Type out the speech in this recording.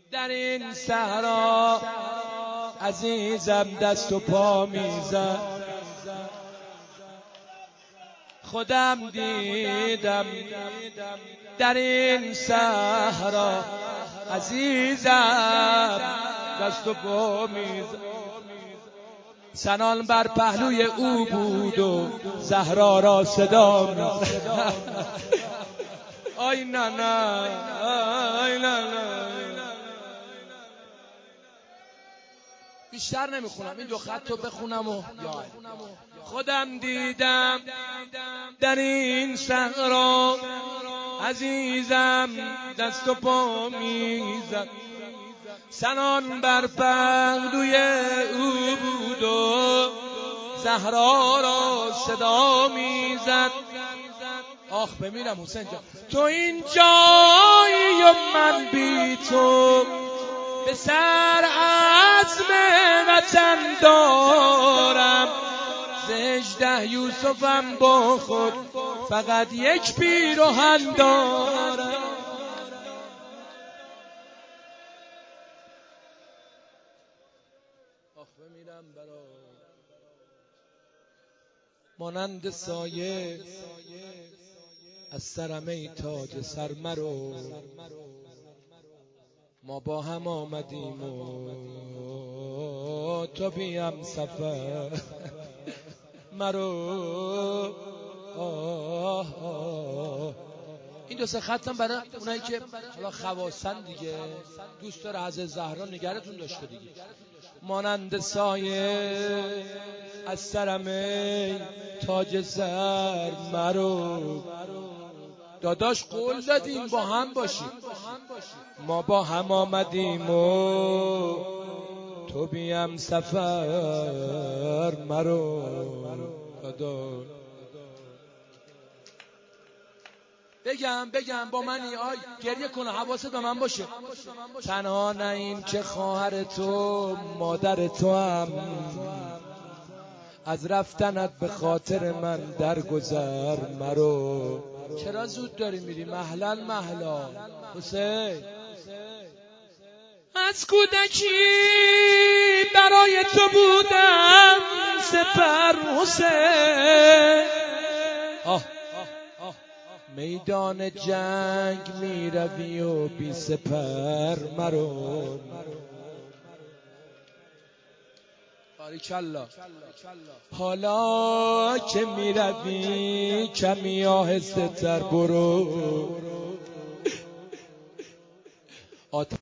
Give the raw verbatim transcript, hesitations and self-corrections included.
در این صحرا عزیزم دست و پا میزد، خودم دیدم در این صحرا عزیزم دست و پا میزد. سنان بر پهلوی او بود و زهرا را صدا میزد. آی نه نه آی نه نه. بیشتر نمیخونم، این دو خط رو بخونم و خودم دیدم در این صحرا عزیزم دست و پا میزد، سنان بر پهلوی او بود و زهرا را صدا میزد. آخ بمیرم حسین جان، تو این جایی و من بی تو، به سر عزم وطن دارم، زهجده یوسفم با خود فقط یک پیراهن دارم. آخ بمیرم برا مانند سایه از سرم ای تاج سر مرو، ما با هم آمدیم و تو بیم سفر مرو. آه آه. این دو سه خطم برای اونایی که حالا خواستن دیگه، دوست داره حضرت زهرا نگرتون داشته دیگه. مانند سایه از سرم ای تاج سر مرو، داداش قول دادیم با هم باشیم، ما با هم آمدیم و تو بیم سفر مرو. داداش بگم بگم با منی، آی گریه کنه، حواست به من باشه. تنها نیم که خواهر تو مادر تو هم از رفتنت به خاطر من درگذر مرو. چرا زود داری میری؟ مهلا مهلا حسین. از کودکی برای تو بودم سپر حسین، آه میدان جنگ میروی و بی سپر مرو. باریکالله. حالا که میروی کمی آهسته تر برو،